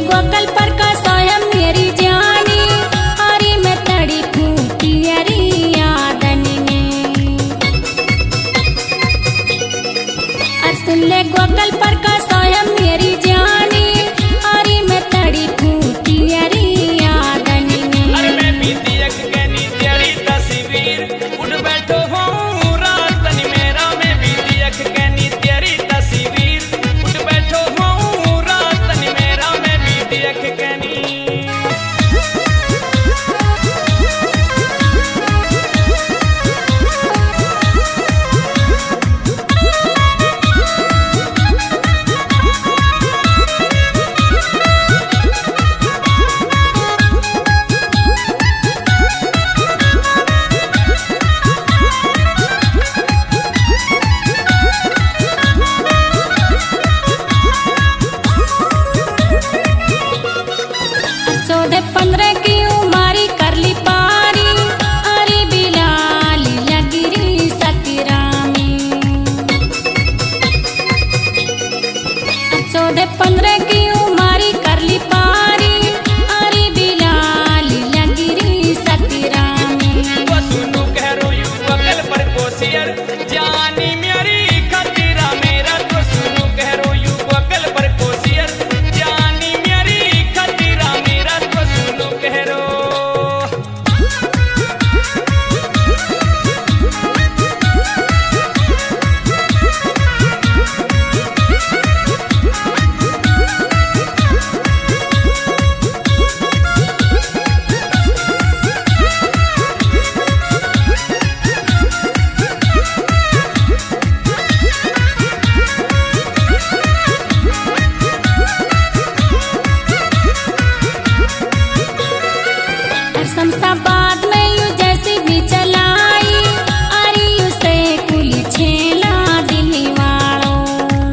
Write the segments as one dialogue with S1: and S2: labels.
S1: गोकल पर का सोयम मेरी जानी अरे मैं तड़ी फूटी अरे यादन में सुन ले गोकल पर का सोयम मेरी जानी अरे मैं तड़ी फूटी अरे यादन में
S2: अरे मैं बीती एक कहनी तेरी तस्वीर उठ बैठो हूँ रात नी मेरा मैं बीती एक कहनी तेरी तस्वीर उठ बैठो हूँ रात नी मेरा मैं बीती एक कहनी
S1: चौदह 15 की उमारी कर ली पारी अरे बिलाली लगिरी सतरामी 14-15 की उमारी कर ली पारी अरे बिलाली लगिरी सतरामी
S2: वो सुनू कह रो यू बगल पर कोसियर जानी मेरी खतरा मेरा तो सुनू कह रो यू बगल पर कोसियर जानी मेरी खतरा मेरा तो सुनू कह रो
S1: शमशाबाद में यू जैसी भी चलाई अरे उसे कुली छेला दिल्ली वालों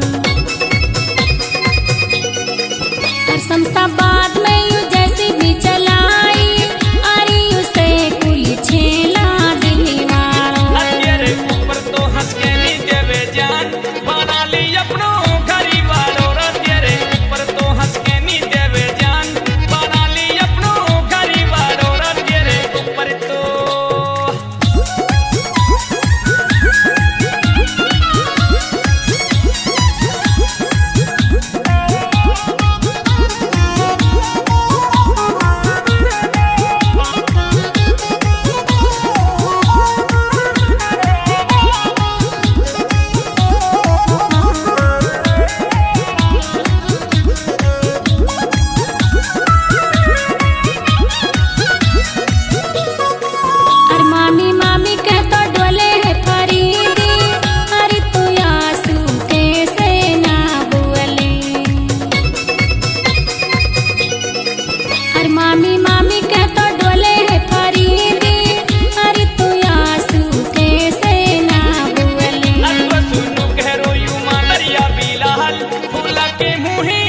S1: शमशाबाद में यू जैसी भी चलाई अरे उसे कुली छेला दिल्ली वालों
S2: तेरे ऊपर तो हंस के नहीं देवे जान बना ली अपनों घरी वालों रा तेरे ऊपर तो हंस के नहीं देवे जान बना ली अपनों घरी वालों रा तेरे ऊपर तो
S1: अरे मामी मामी कह तो डोले है फरीदी अरे तू आंसू कैसे ना बोले अरे मामी मामी कह तो डोले है फरीदी अरे तू आंसू कैसे ना बोले
S2: अब सुनू कह रो यू मादरिया बिलाल फूला के मुँह